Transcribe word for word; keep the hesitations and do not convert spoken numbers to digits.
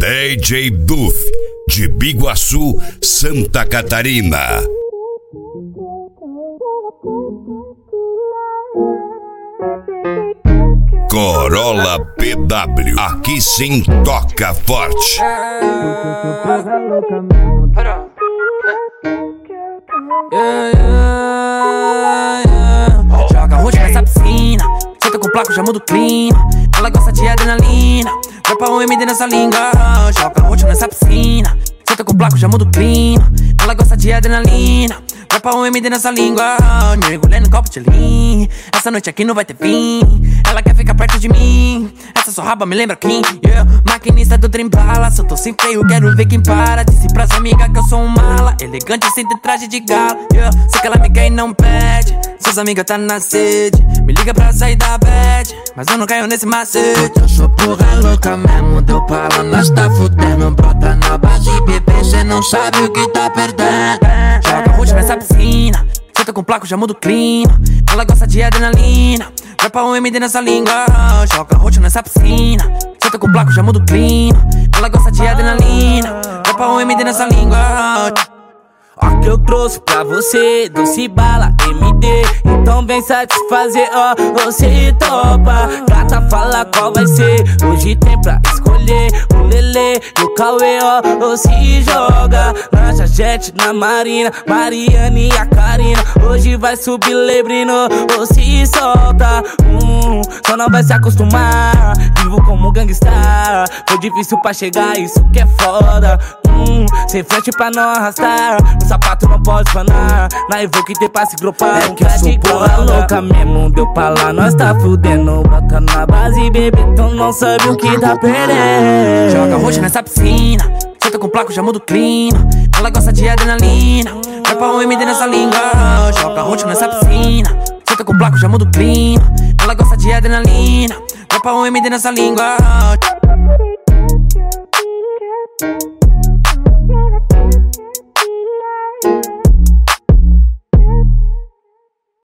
D J Duff, de Biguaçu, Santa Catarina. Corolla P W, aqui sim toca forte. Joga roxo nessa piscina, senta com placo, já muda o clima. Ela gosta de adrenalina, vai pra U M D nessa língua. Joga roxo nessa piscina, senta com placo, já muda o clima. Ela gosta de adrenalina, vai pra U M D nessa língua. Mergulhando no copo de lean, essa noite aqui não vai ter fim. Ela quer ficar perto de mim, essa sua raba me lembra quem? Yeah. Maquinista do trem bala, se eu tô sem freio, quero ver quem para. Disse pras amigas que eu sou um mala, elegante sem ter traje de gala. Yeah. Sei que ela me quer e não pede, suas amigas tá na sede. Me liga pra sair da bad, mas eu não caio nesse macete. Eu sou porra louca mesmo, deu pra lá, nós tá fudendo. Brota na base, bebê, cê não sabe o que tá perdendo. Joga roxo nessa piscina, senta com placo, já muda o clima. Ela gosta de adrenalina, vai pra U M D nessa língua. Joga roxo nessa piscina, senta com placo, já muda o clima. Ela gosta de adrenalina, vai pra U M D nessa língua. Ó que eu trouxe pra você, doce bala, M D. Então vem satisfazer, ó, você topa. Gata, fala qual vai ser, hoje tem pra escolher. O Lelê e o Cauê, ó, ou se joga. Lancha jet na Marina, Mariane e a Karina. Hoje vai subir Lebrino, ou se solta. hum, Só não vai se acostumar, vivo como gangsta. Foi difícil pra chegar, isso que é foda. hum, Sem frente pra não arrastar, o sapato não pode fanar. Na Evo que tem pra se gropar, é que eu sou porra louca mesmo, deu pra lá, nós tá fudendo. Bota na base, bebê, então não sabe o que tá perdendo. Joga roxo nessa piscina, senta com placo, já muda o clima. Ela gosta de adrenalina, vai pra U M D nessa língua. Joga roxo nessa piscina, senta com placo, já muda o clima. Ela gosta de adrenalina, vai pra U M D nessa língua.